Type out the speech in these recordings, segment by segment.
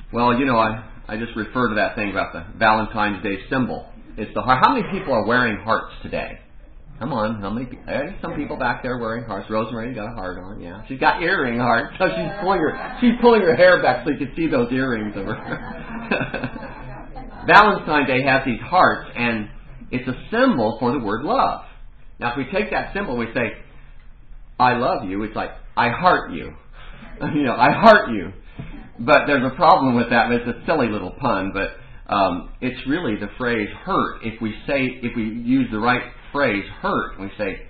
Well, I just referred to that thing about the Valentine's Day symbol. It's the heart. How many people are wearing hearts today? Come on, how many people? Some people back there wearing hearts. Rosemary got a heart on, yeah. She's got earring hearts, so she's pulling her hair back so you can see those earrings of her. Valentine's Day has these hearts, and it's a symbol for the word love. Now, if we take that symbol and we say, I love you, it's like, I heart you. I heart you. But there's a problem with that. It's a silly little pun, but it's really the phrase hurt. If we use the right phrase hurt, we say,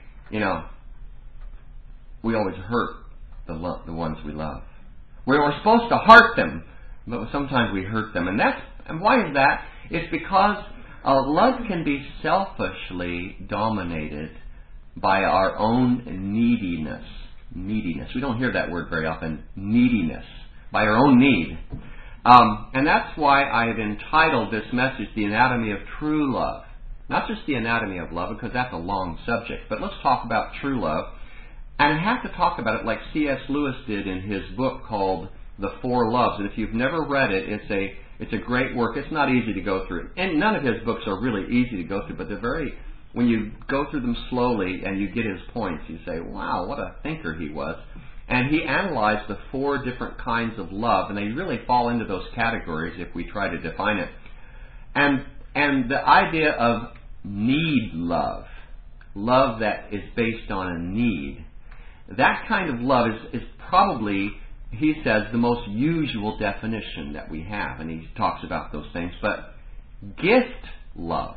we always hurt the ones we love. We're supposed to heart them, but sometimes we hurt them. And why is that? It's because love can be selfishly dominated by our own neediness. Neediness. We don't hear that word very often. Neediness. By our own need. And that's why I have entitled this message, The Anatomy of True Love. Not just the anatomy of love, because that's a long subject, but let's talk about true love. And I have to talk about it like C.S. Lewis did in his book called The Four Loves. And if you've never read it, it's a great work. It's not easy to go through. And none of his books are really easy to go through, but when you go through them slowly and you get his points, you say, wow, what a thinker he was. And he analyzed the four different kinds of love, and they really fall into those categories if we try to define it. And the idea of need love that is based on a need, that kind of love is probably, he says, the most usual definition that we have, and he talks about those things. But gift love,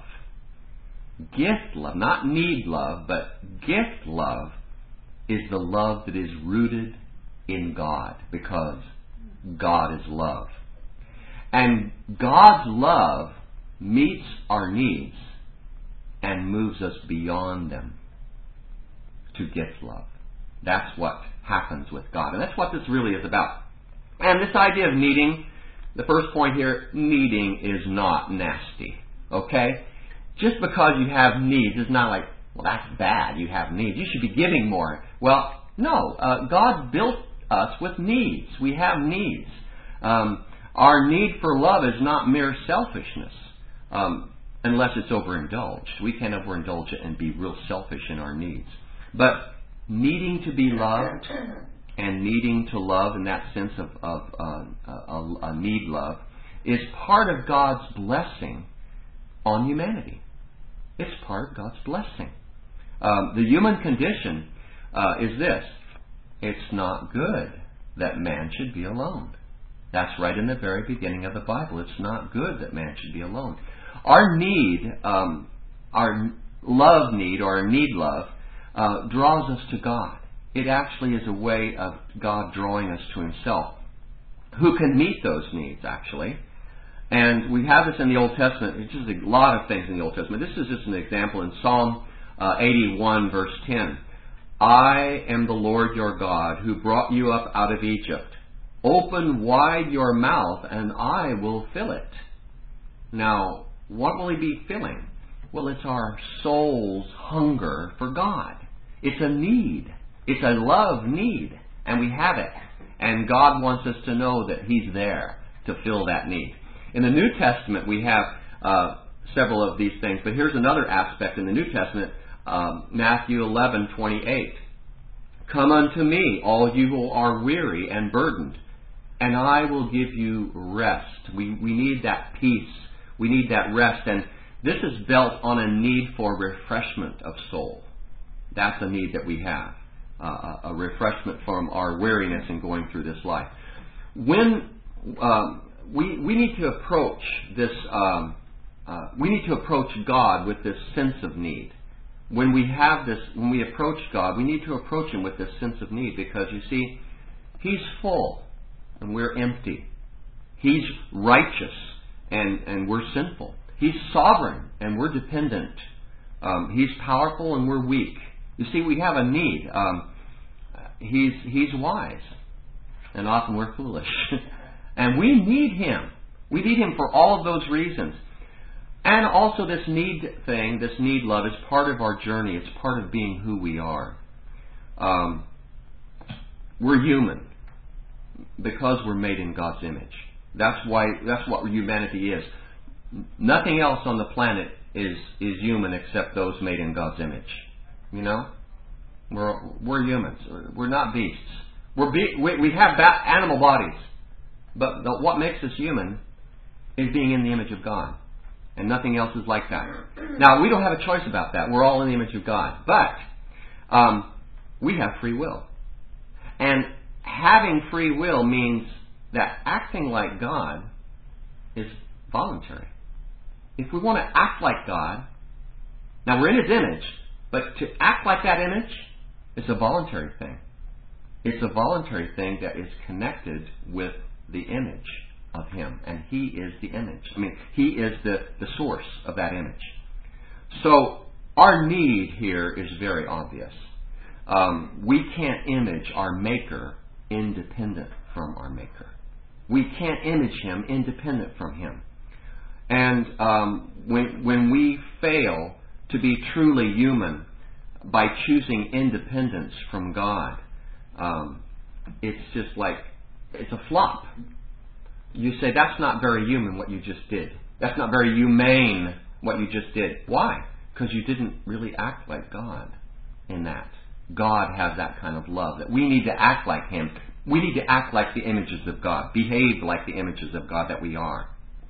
not need love, but gift love, is the love that is rooted in God, because God is love. And God's love meets our needs and moves us beyond them to gift love. That's what happens with God. And that's what this really is about. And this idea of needing, the first point here, needing is not nasty. Okay? Just because you have needs is not like, well, that's bad, you have needs. You should be giving more. Well, no. God built us with needs. We have needs. Our need for love is not mere selfishness, unless it's overindulged. We can overindulge it and be real selfish in our needs. But needing to be loved and needing to love in that sense of a need love is part of God's blessing on humanity. It's part of God's blessing. The human condition is this. It's not good that man should be alone. That's right in the very beginning of the Bible. It's not good that man should be alone. Our need, our love need, or our need love, draws us to God. It actually is a way of God drawing us to Himself, who can meet those needs, actually. And we have this in the Old Testament. It's just a lot of things in the Old Testament. This is just an example in Psalm 81, verse 10. I am the Lord your God, who brought you up out of Egypt. Open wide your mouth, and I will fill it. Now, what will He be filling? Well, it's our soul's hunger for God. It's a need. It's a love need, and we have it. And God wants us to know that He's there to fill that need. In the New Testament, we have several of these things, but here's another aspect in the New Testament, Matthew 11:28. Come unto me, all you who are weary and burdened, and I will give you rest. We need that peace. We need that rest. And this is built on a need for refreshment of soul. That's a need that we have. A refreshment from our weariness in going through this life. When we need to approach this, we need to approach God with this sense of need. When we approach God, we need to approach Him with this sense of need, because you see, He's full and we're empty. He's righteous and we're sinful. He's sovereign and we're dependent. He's powerful and we're weak. You see, we have a need. He's wise, and often we're foolish. And we need Him. We need Him for all of those reasons. And also this need thing, this need love, is part of our journey. It's part of being who we are. We're human because we're made in God's image. That's what humanity is. Nothing else on the planet is human except those made in God's image. You know? We're humans. We're not beasts. We have animal bodies. But what makes us human is being in the image of God. And nothing else is like that. Now, we don't have a choice about that. We're all in the image of God. But we have free will. And having free will means that acting like God is voluntary. If we want to act like God, now we're in His image, but to act like that image, it's a voluntary thing. It's a voluntary thing that is connected with the image of Him. And He is the image. I mean, He is the source of that image. So, our need here is very obvious. We can't image our Maker independent from our Maker. We can't image Him independent from Him. And when we fail to be truly human by choosing independence from God, it's just like, it's a flop. You say, that's not very human what you just did. That's not very humane what you just did. Why? Because you didn't really act like God in that. God has that kind of love, that we need to act like Him. We need to act like the images of God, behave like the images of God that we are.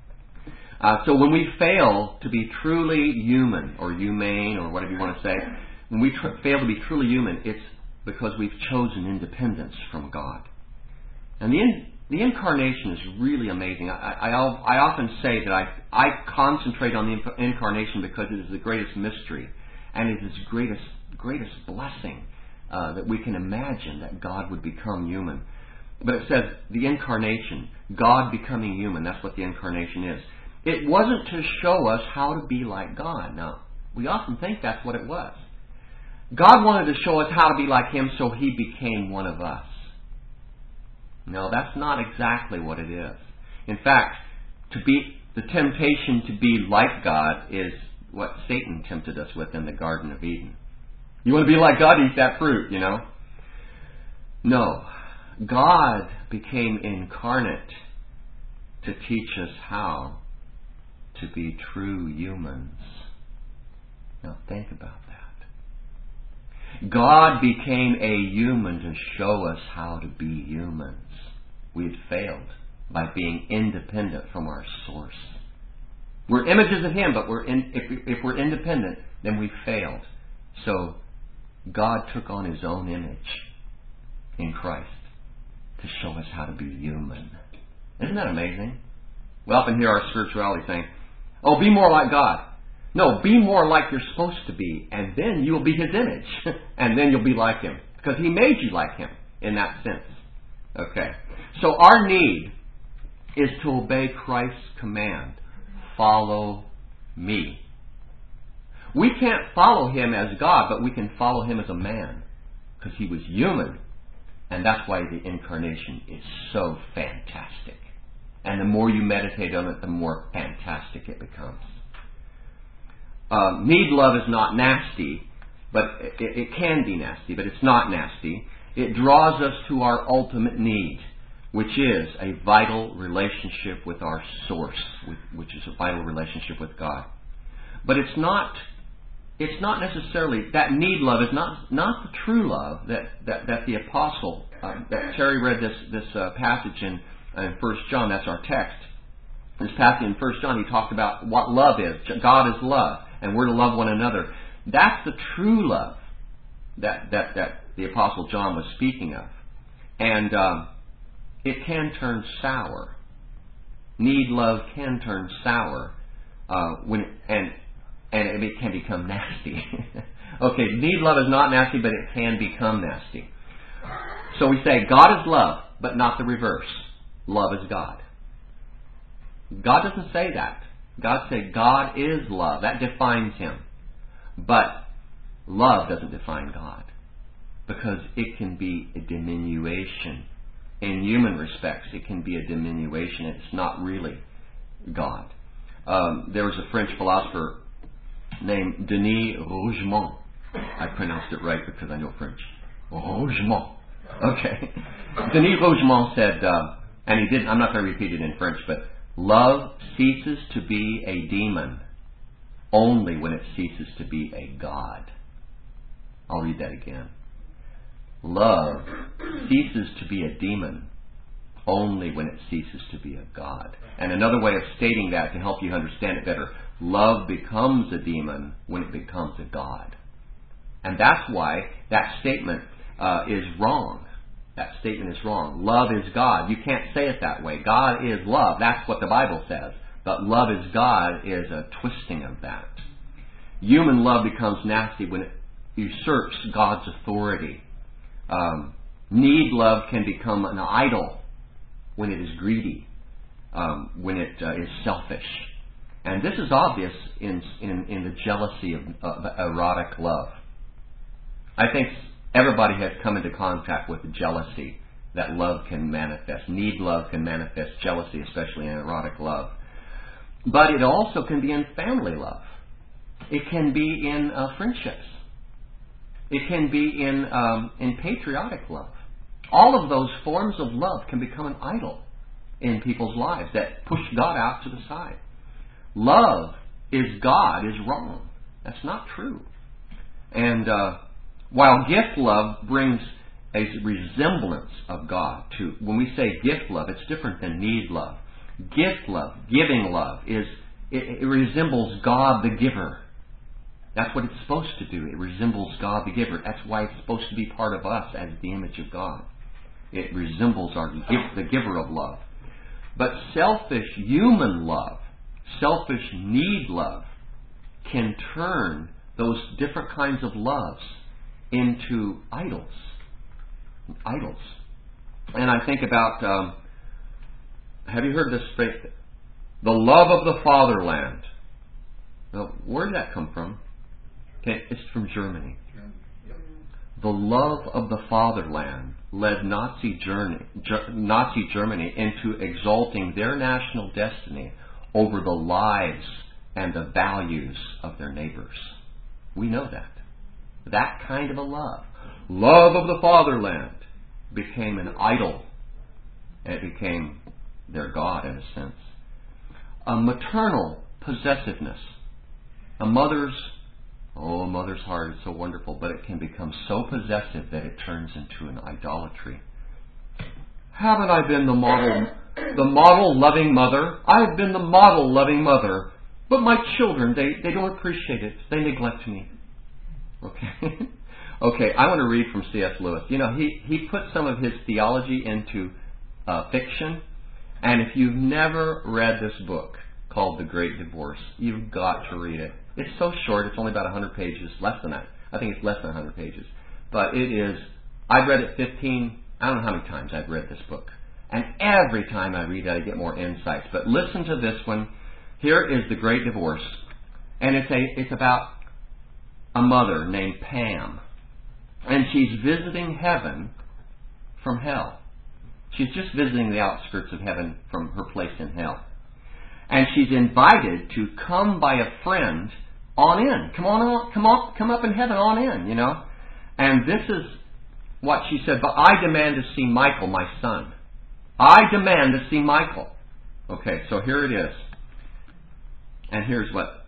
So when we fail to be truly human, or humane, or whatever you want to say, when we fail to be truly human, it's because we've chosen independence from God. And the incarnation is really amazing. I often say that I concentrate on the incarnation because it is the greatest mystery, and it is the greatest blessing that we can imagine, that God would become human. But it says the incarnation, God becoming human. That's what the incarnation is. It wasn't to show us how to be like God. Now, we often think that's what it was. God wanted to show us how to be like Him, so He became one of us. No, that's not exactly what it is. In fact, the temptation to be like God is what Satan tempted us with in the Garden of Eden. You want to be like God? Eat that fruit, you know. No. God became incarnate to teach us how to be true humans. Now think about that. God became a human to show us how to be humans. We had failed by being independent from our source. We're images of Him, but if we're independent, then we failed. So God took on His own image in Christ to show us how to be human. Isn't that amazing? We often hear our spirituality saying, oh, be more like God. No, be more like you're supposed to be, and then you'll be His image. And then you'll be like Him. Because He made you like Him in that sense. Okay. So our need is to obey Christ's command. Follow me. We can't follow Him as God, but we can follow Him as a man. Because He was human. And that's why the incarnation is so fantastic. And the more you meditate on it, the more fantastic it becomes. Need love is not nasty, but it can be nasty, but it's not nasty. It draws us to our ultimate need, which is a vital relationship with our source, which is a vital relationship with God. But it's not necessarily, that need love is not the true love that the apostle, that Terry read this passage in 1 John, that's our text. This passage in 1 John, he talked about what love is. God is love, and we're to love one another. That's the true love that the Apostle John was speaking of. And it can turn sour. Need love can turn sour and it can become nasty. Okay, need love is not nasty, but it can become nasty. So we say God is love, but not the reverse. Love is God. God doesn't say that. God said God is love. That defines Him. But love doesn't define God. Because it can be a diminution. In human respects, it can be a diminution. It's not really God. There was a French philosopher named Denis Rougemont. I pronounced it right because I know French. Rougemont. Okay. Denis Rougemont said, And he didn't, I'm not going to repeat it in French, but love ceases to be a demon only when it ceases to be a god. I'll read that again. Love ceases to be a demon only when it ceases to be a god. And another way of stating that to help you understand it better, love becomes a demon when it becomes a god. And that's why that statement is wrong. That statement is wrong. Love is God. You can't say it that way. God is love. That's what the Bible says. But love is God is a twisting of that. Human love becomes nasty when it usurps God's authority. Need love can become an idol when it is greedy, when it is selfish. And this is obvious in the jealousy of erotic love. I think everybody has come into contact with the jealousy that love can manifest. Need love can manifest jealousy, especially in erotic love. But it also can be in family love. It can be in friendships. It can be in patriotic love. All of those forms of love can become an idol in people's lives that push God out to the side. Love is God is wrong. That's not true. And while gift love brings a resemblance of God to, when we say gift love, it's different than need love. Gift love, giving love, it resembles God the giver. That's what it's supposed to do. It resembles God the giver. That's why it's supposed to be part of us as the image of God. It resembles the giver of love. But selfish human love, selfish need love, can turn those different kinds of loves into idols. Idols. And I think about, have you heard this phrase? The love of the fatherland. Now, where did that come from? Okay, it's from Germany. The love of the fatherland led Nazi Germany into exalting their national destiny over the lives and the values of their neighbors. We know that. That kind of a love of the fatherland, became an idol. It became their God in a sense. A maternal possessiveness. A mother's heart is so wonderful, but it can become so possessive that it turns into an idolatry. Haven't I been the model loving mother? I've been the model loving mother, but my children, they don't appreciate it. They neglect me. Okay. Okay, I want to read from C.S. Lewis. You know, he put some of his theology into fiction, and if you've never read this book called The Great Divorce, you've got to read it. It's so short, it's only about 100 pages, less than that. I think it's less than 100 pages. But it is, I've read it I don't know how many times I've read this book. And every time I read it, I get more insights. But listen to this one. Here is The Great Divorce. And it's about a mother named Pam. And she's visiting heaven from hell. She's just visiting the outskirts of heaven from her place in hell. And she's invited to come by a friend on in. Come up in heaven on in, you know. And this is what she said, but I demand to see Michael, my son. I demand to see Michael. Okay, so here it is. And here's what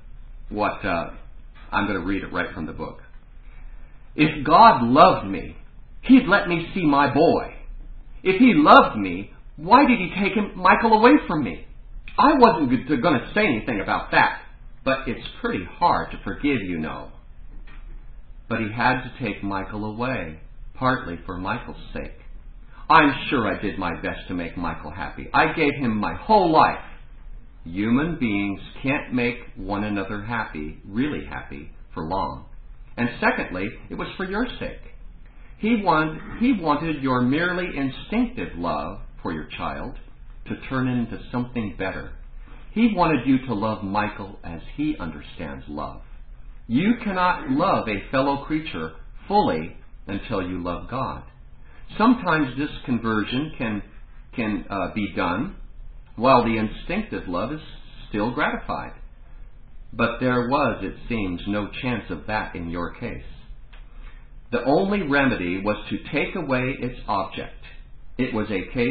I'm going to read it right from the book. If God loved me, He'd let me see my boy. If He loved me, why did He take Michael away from me? I wasn't going to say anything about that, but it's pretty hard to forgive, you know. But He had to take Michael away, partly for Michael's sake. I'm sure I did my best to make Michael happy. I gave him my whole life. Human beings can't make one another happy, really happy, for long. And secondly, it was for your sake. He wanted your merely instinctive love for your child to turn into something better. He wanted you to love Michael as He understands love. You cannot love a fellow creature fully until you love God. Sometimes this conversion can be done while the instinctive love is still gratified. But there was, it seems, no chance of that in your case. The only remedy was to take away its object. It was a case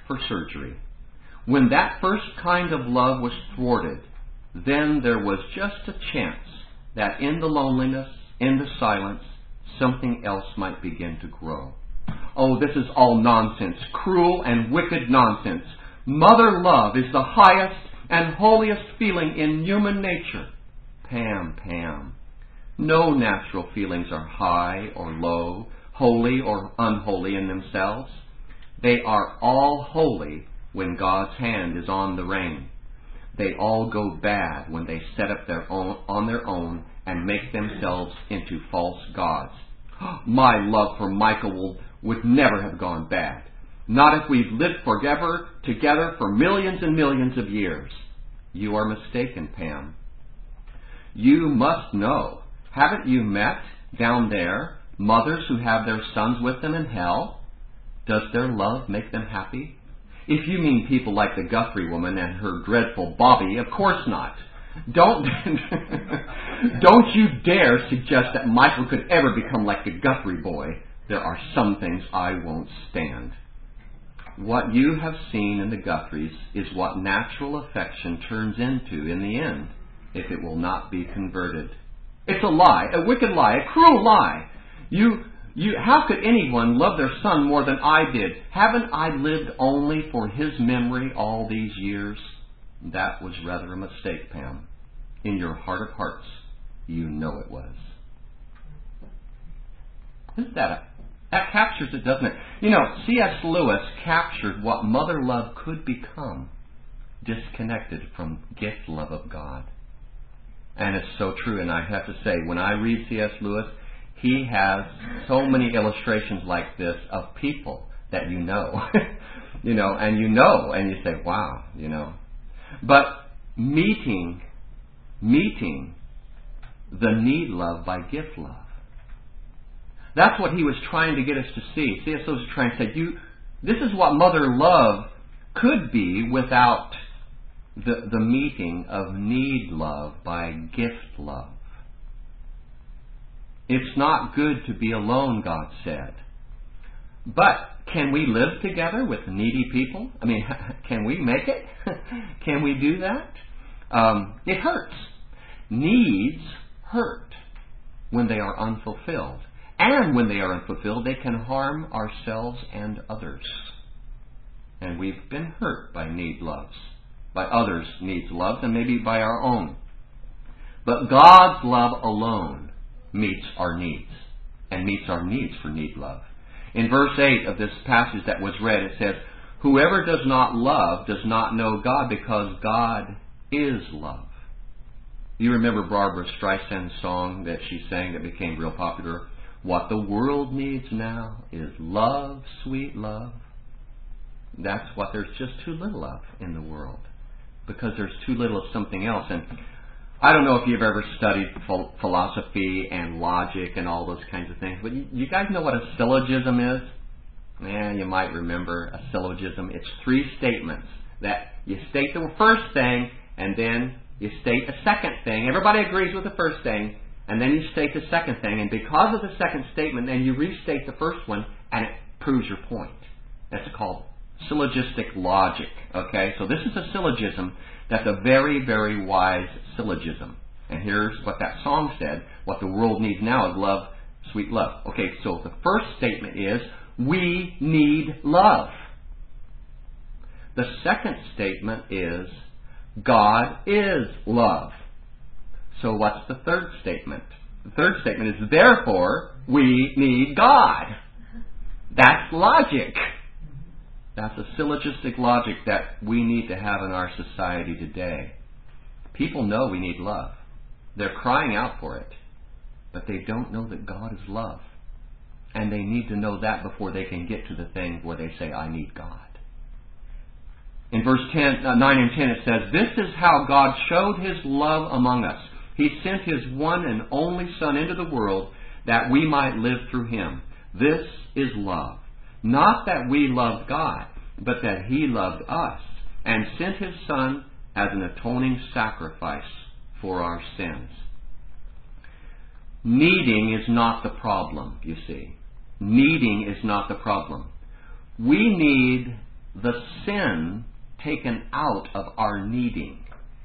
for surgery. When that first kind of love was thwarted, then there was just a chance that in the loneliness, in the silence, something else might begin to grow. Oh, this is all nonsense, cruel and wicked nonsense. Mother love is the highest and holiest feeling in human nature. Pam. No natural feelings are high or low, holy or unholy in themselves. They are all holy when God's hand is on the rein. They all go bad when they set up on their own and make themselves into false gods. My love for Michael would never have gone bad. Not if we've lived forever together for millions and millions of years. You are mistaken, Pam. You must know. Haven't you met, down there, mothers who have their sons with them in hell? Does their love make them happy? If you mean people like the Guthrie woman and her dreadful Bobby, of course not. Don't you dare suggest that Michael could ever become like the Guthrie boy. There are some things I won't stand. What you have seen in the Guthries is what natural affection turns into in the end, if it will not be converted. It's a lie, a wicked lie, a cruel lie. How could anyone love their son more than I did? Haven't I lived only for his memory all these years? That was rather a mistake, Pam. In your heart of hearts, you know it was. Isn't that captures it, doesn't it? You know, C.S. Lewis captured what mother love could become, disconnected from gift love of God. And it's so true, and I have to say, when I read C.S. Lewis, he has so many illustrations like this of people that you know, and you say, wow, But meeting the need love by gift love. That's what he was trying to get us to see. C.S. Lewis was trying to say, this is what mother love could be without the meeting of need love by gift love. It's not good to be alone, God said. But can we live together with needy people? I mean, can we make it? Can we do that? It hurts. Needs hurt when they are unfulfilled. And when they are unfulfilled, they can harm ourselves and others. And we've been hurt by need loves, by others' needs loves, and maybe by our own. But God's love alone meets our needs, and meets our needs for need love. In verse 8 of this passage that was read, it says, whoever does not love does not know God, because God is love. You remember Barbara Streisand's song that she sang that became real popular? What the world needs now is love, sweet love. That's what there's just too little of in the world, because there's too little of something else. And I don't know if you've ever studied philosophy and logic and all those kinds of things, but you guys know what a syllogism is? You might remember a syllogism. It's 3 statements that you state the first thing, and then you state a second thing. Everybody agrees with the first thing, and then you state the second thing. And because of the second statement, then you restate the first one, and it proves your point. That's called syllogistic logic. Okay, so this is a syllogism. That's a very, very wise syllogism. And here's what that song said. What the world needs now is love, sweet love. Okay, so the first statement is, we need love. The second statement is, God is love. So what's the third statement? The third statement is, therefore, we need God. That's logic. That's a syllogistic logic that we need to have in our society today. People know we need love. They're crying out for it. But they don't know that God is love. And they need to know that before they can get to the thing where they say, I need God. In verse 9 and 10 it says, this is how God showed His love among us. He sent His one and only Son into the world that we might live through Him. This is love. Not that we loved God, but that He loved us and sent His Son as an atoning sacrifice for our sins. Needing is not the problem, you see. Needing is not the problem. We need the sin taken out of our needing.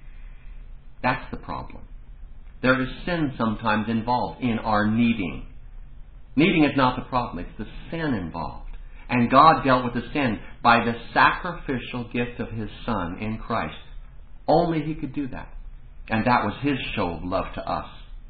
That's the problem. There is sin sometimes involved in our needing. Needing is not the problem, it's the sin involved. And God dealt with the sin by the sacrificial gift of His Son in Christ. Only He could do that. And that was His show of love to us.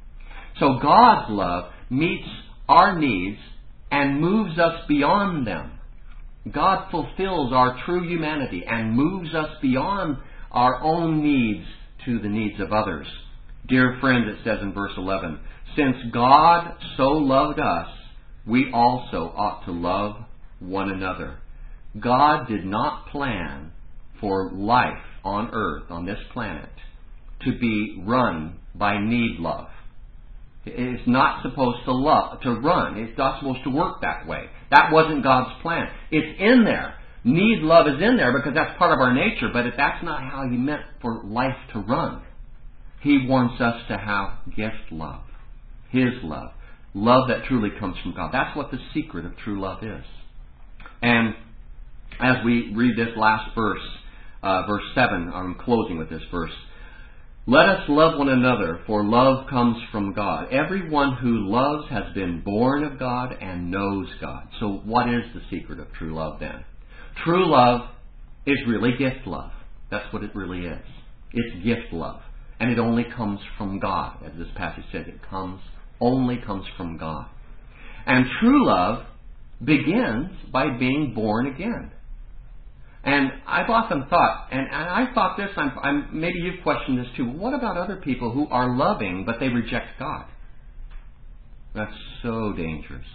So God's love meets our needs and moves us beyond them. God fulfills our true humanity and moves us beyond our own needs to the needs of others. Dear friend, it says in verse 11, since God so loved us, we also ought to love one another. God did not plan for life on earth, on this planet, to be run by need love. It's not supposed to run. It's not supposed to work that way. That wasn't God's plan. It's in there. Need love is in there because that's part of our nature, but that's not how He meant for life to run. He wants us to have gift love. His love. Love that truly comes from God. That's what the secret of true love is. And as we read this last verse, verse 7, I'm closing with this verse. Let us love one another, for love comes from God. Everyone who loves has been born of God and knows God. So what is the secret of true love then? True love is really gift love. That's what it really is. It's gift love. And it only comes from God. As this passage says, it only comes from God. And true love begins by being born again. And I've often thought, and I thought this, maybe you've questioned this too, what about other people who are loving but they reject God? That's so dangerous.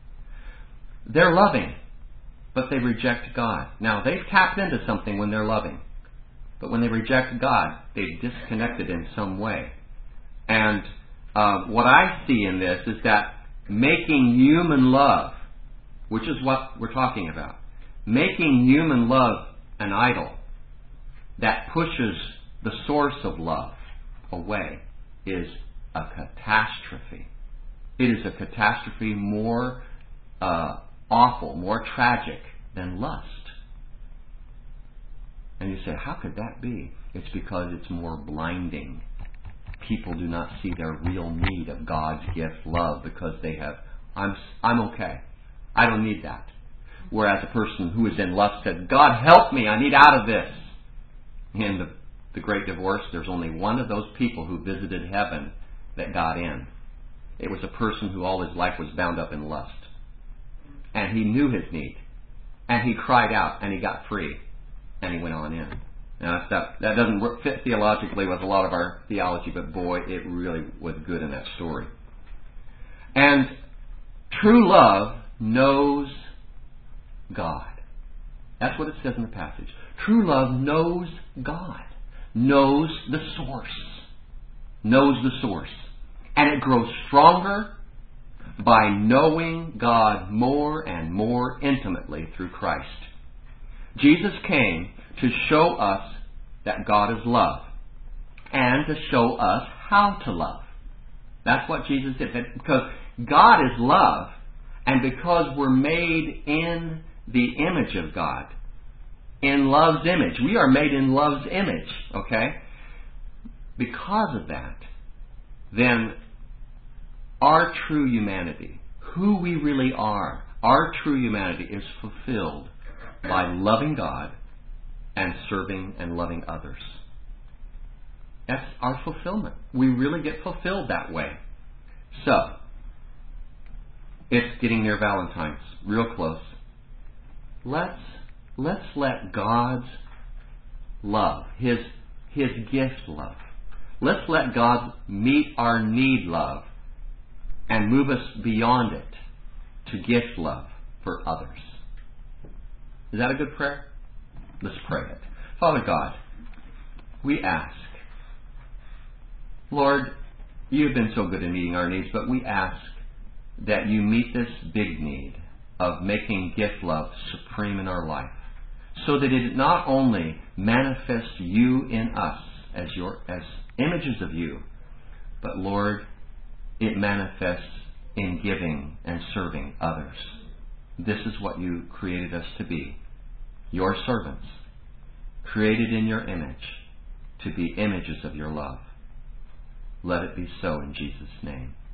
They're loving, but they reject God. Now, they've tapped into something when they're loving. But when they reject God, they've disconnected in some way. And what I see in this is that making human love, which is what we're talking about, making human love an idol that pushes the source of love away is a catastrophe. It is a catastrophe more awful, more tragic than lust. And you say, how could that be? It's because it's more blinding. People do not see their real need of God's gift, love, because they have, I'm okay. I don't need that. Whereas a person who is in lust said, God help me, I need out of this. In the Great Divorce, there's only one of those people who visited heaven that got in. It was a person who all his life was bound up in lust. And he knew his need. And he cried out, and he got free. And he went on in. Now, that doesn't fit theologically with a lot of our theology, but boy, it really was good in that story. And true love knows God. That's what it says in the passage. True love knows God. Knows the source. Knows the source. And it grows stronger by knowing God more and more intimately through Christ. Jesus came to show us that God is love and to show us how to love. That's what Jesus did. Because God is love, and because we're made in the image of God, in love's image, we are made in love's image, okay? Because of that, then our true humanity, who we really are, our true humanity is fulfilled by loving God and serving and loving others. That's our fulfillment. We really get fulfilled that way. So, it's getting near Valentine's, real close. Let's let God's love, His gift love, let's let God meet our need love and move us beyond it to gift love for others. Is that a good prayer? Let's pray it. Father God, we ask, Lord, You've been so good in meeting our needs, but we ask that You meet this big need of making gift love supreme in our life, so that it not only manifests You in us as images of You, but Lord, it manifests in giving and serving others. This is what You created us to be. your servants, created in your image, to be images of your love. Let it be so in Jesus' name.